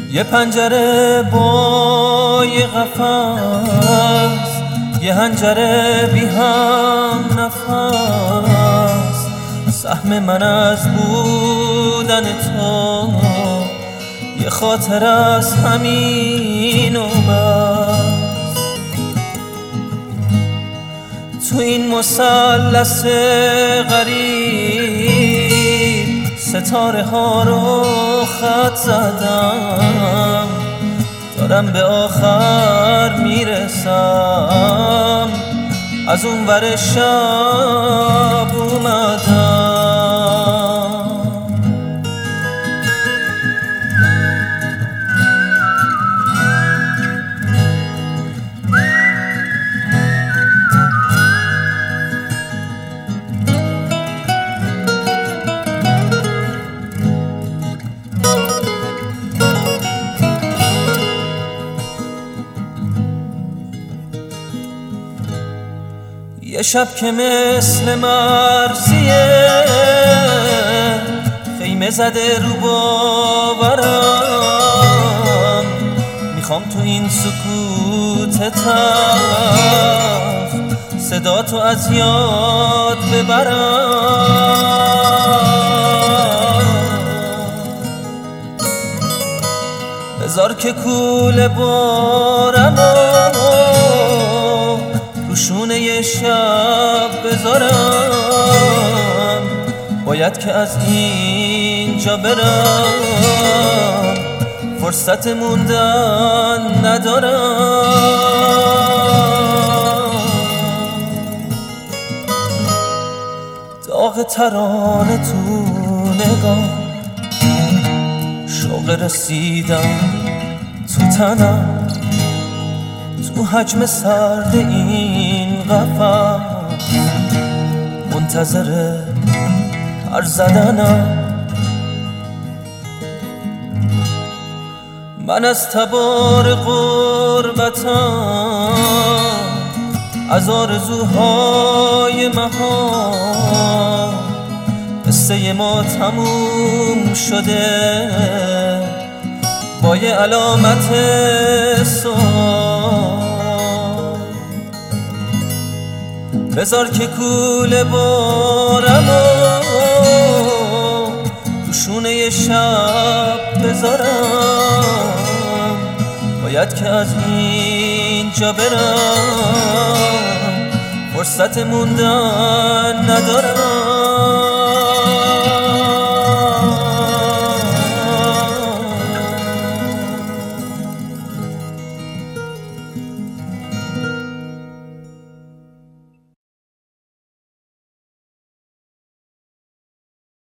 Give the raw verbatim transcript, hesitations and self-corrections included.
یه پنجره با یه قفس، یه حنجره بی هم نفس. سهم من از بودن تو یه خاطر از همین و بس. تو این مثلث غریب ستاره ها رو خط زدم، دارم به آخر میرسم، از اون ور شب اومدم. یه شب که مثل مرزیه خیمه زده رو باورم، میخوام تو این سکوت تلخ صدا تو از یاد ببرم. بذار که کوله بارم روشونه یه شب بذارم، باید که از اینجا برم، فرصت موندن ندارم. داغ ترانه تو نگاه، شوق رسیدن تو تنم، تو حجم سرد این قفس منتظر پر زدنم. من از تبار غربتم، از آرزوهای مهان، قصه ما تموم شده با یه علامت سوال. بذار که کوله بارم و روشونه یه شب بذارم، باید که از اینجا برم، فرصت موندن ندارم.